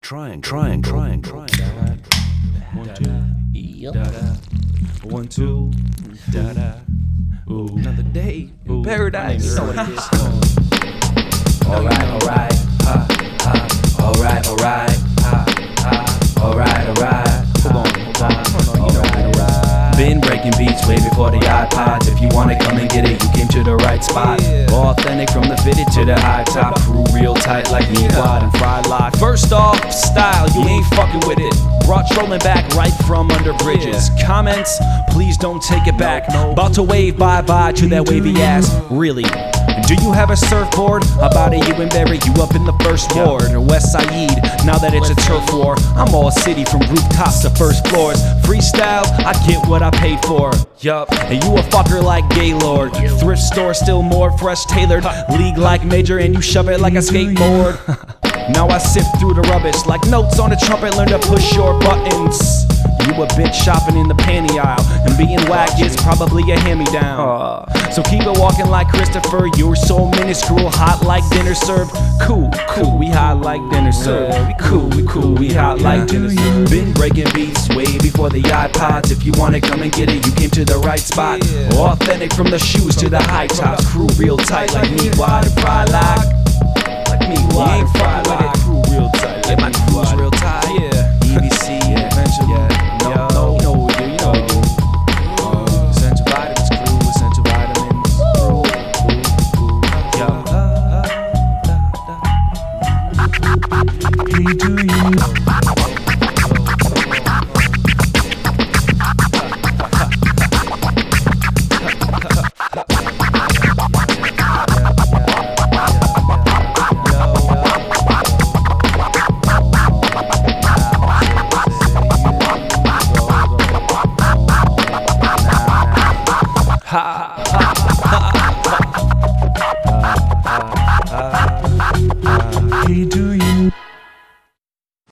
Triangle. 1, 2, da-da. 1, 2, da-da. Ooh. Another day in paradise. You know what it is. Alright, ha, ha. Alright, ha, ha. Alright. Hold on. Been breaking beats way before the iPods. If you wanna come and get it, you came to the right spot. Authentic from the fitted to the high top. Crew real tight like me, quad and fry lock. First off, style, you ain't fucking with it. Brought trolling back right from under bridges. Comments, please don't take it back. About to wave bye-bye to that wavy ass. Really? Do you have a surfboard? About it, you and bury you up in the first ward. West Said, now that it's a turf war. I'm all city from rooftops to first floors. Freestyle, I get what I paid for. Yup, and you a fucker like Gaylord. Thrift store still more fresh tailored. League like major and you shove it like a skateboard. Now I sift through the rubbish like notes on a trumpet. Learn to push your buttons. You a bitch shopping in the panty aisle, and being whack is probably a hand-me-down. So keep it walking like Christopher. You're so minuscule, hot like dinner served. Cool, we hot like dinner served. Cool, we hot like dinner served. Been breaking beats way before the iPods. If you wanna come and get it, you came to the right spot. Authentic from the shoes to the high tops. Crew real tight like me, wide and fry lock. Like me, wide and fry lock. Crew real tight. Yeah, my crew's real tight. Yeah, EBC, eventually. You know we do. Essential vitamins, crew, essential vitamins. We do you. Hey, do